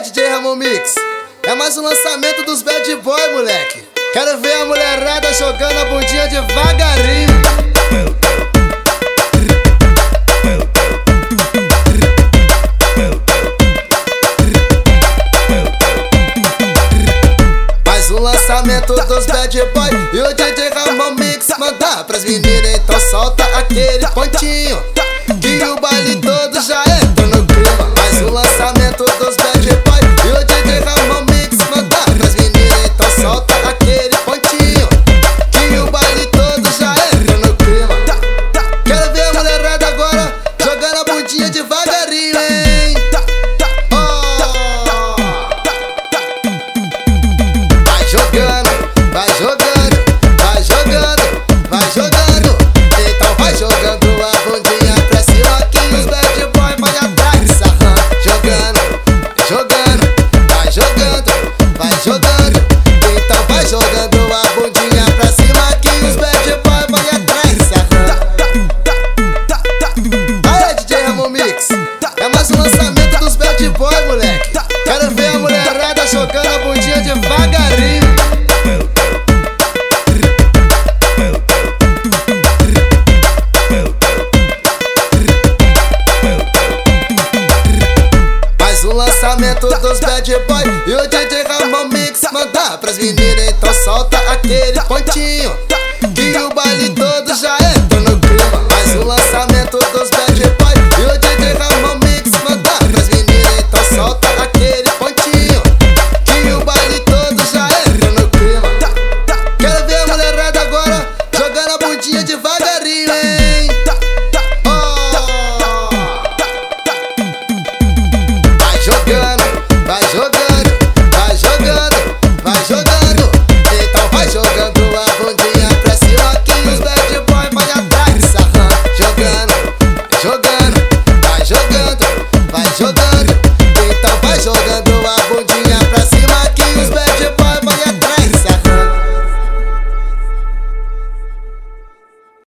DJ Ramon Mix. É mais um lançamento dos Bad Boy, moleque. Quero ver a mulherada jogando a bundinha devagarinho. Mais um lançamento dos Bad Boy e o DJ Ramon Mix manda pras meninas, então solta aquele pontinho que o baile todo já entra no clima. Mais um lançamento dos Bad Boy e o DJ Ramon Mix manda pras meninas, então solta aquele pontinho que o baile todo já entra no clima. Quero ver a mulherada agora jogando a bundinha devagarinho, hein? Vai jogando, vai jogando, vai jogando, vai jogando. Então vai jogando a bundinha pra cima que os Bad Boy vai atrás sarrando. Jogando, vai jogando, vai jogando, vai jogando. Então vai jogando a bundinha pra cima que os Bad Boy vai atrás sarrando. Aí, DJ Ramon Mix, é mais um lançamento dos Bad Boy, moleque. Quero ver a mulherada jogando a bundinha devagarinho. Mais um lançamento dos Bad Boy e o DJ Ramon Mix manda pras meninas.